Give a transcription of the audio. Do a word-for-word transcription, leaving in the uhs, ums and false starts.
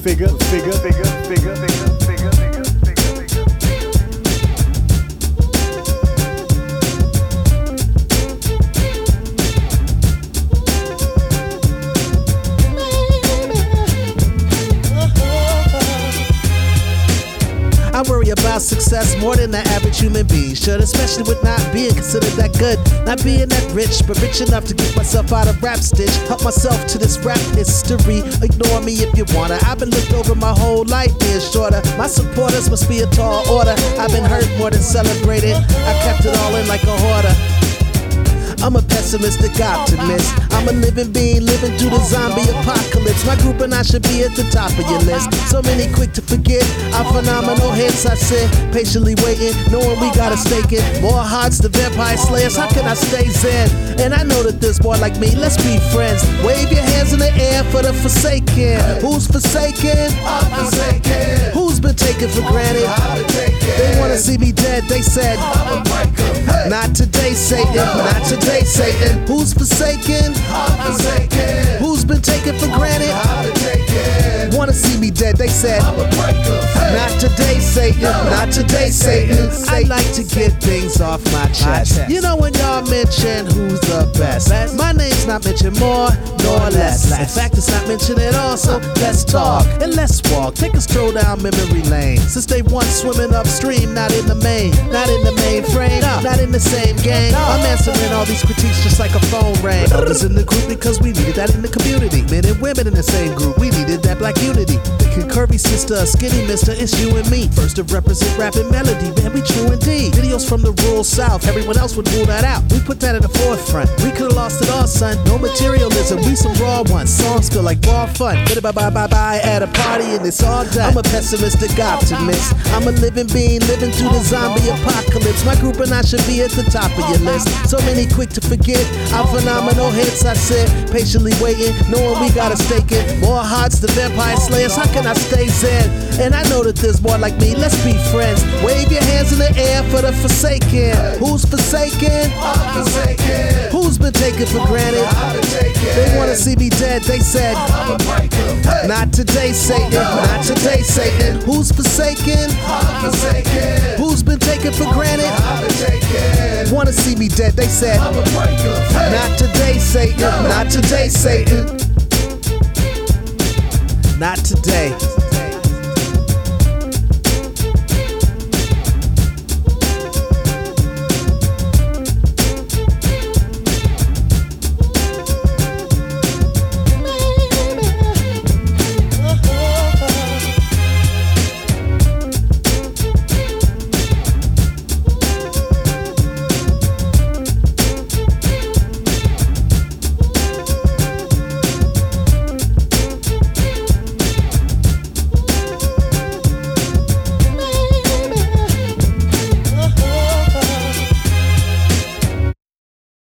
figure, figure, figure, figure, figure, figure, figure, figure, figure. I worry about success more than the average human being should, especially with not being considered that good, not being that rich, but rich enough to get myself out of rap stitch, help myself to this rap history. Ignore me if you wanna. I've been looked over my whole life being shorter. My supporters must be a tall order. I've been hurt more than celebrated. I kept it all in like a hoarder. I'm a pessimistic optimist. I'm a living being living through the zombie apocalypse. My group and I should be at the top of your list. So many quick to forget our phenomenal hits. I sit patiently waiting, knowing we gotta stake it. More hearts the vampire slayers. How can I stay zen? And I know that this boy like me, let's be friends. Wave your hands in the air for the forsaken. Who's forsaken? I'm forsaken. Who's been taken for granted? I've been taken. They wanna see me dead, they said. I'm a breaker. Hey. Not today, Satan. Not today, Satan. Who's forsaken? I'm forsaken. Who's been taken for granted? I've been taken. Wanna see me dead, they said. I'm a breaker. Hey. Not today, Satan. Not today, Satan. I like to get things off my chest. You know when y'all mention who's the best, my name's not mentioned more nor less. In fact, it's not mentioned at all, so let's talk and let's walk. Take a stroll down memory lane. Since they once swimming upstream, not in the main, not in the main frame, not in the same game. I'm answering all these critiques just like a phone rang. Others in the group because we needed that in the community. Men and women in the same group, we needed that black unity. The curvy sister, skinny mister, it's you and me. First to represent rap and melody, man, we true indeed. Videos from the rural south, everyone else would rule that out. We put that in the forefront. We could've lost it all, son. No materialism, we some raw ones. Songs feel like raw fun. Bye bye bye bye bye at a party and it's all done. I'm a pessimistic optimist. I'm a living being living through the zombie apocalypse. My group and I should be at the top of your list. So many quick to forget our phenomenal hits. I said, patiently waiting, knowing we gotta stake it. More hearts the vampire slayers. How can I stay zen? And I know that there's more like me. Let's be friends. Wave your hands in the air for the forsaken. Who's forsaken? I'm forsaken. Who's been taken for granted? I've been taken. They wanna see me dead, they said. I'm a breaker. Hey. Not today, Satan. Not today, Satan. Who's forsaken? I'm forsaken. Who's been taken for granted? I've been taken. Wanna see me dead, they said. I'm a breaker. Hey. Not today, Satan. Not today, Satan. Not today.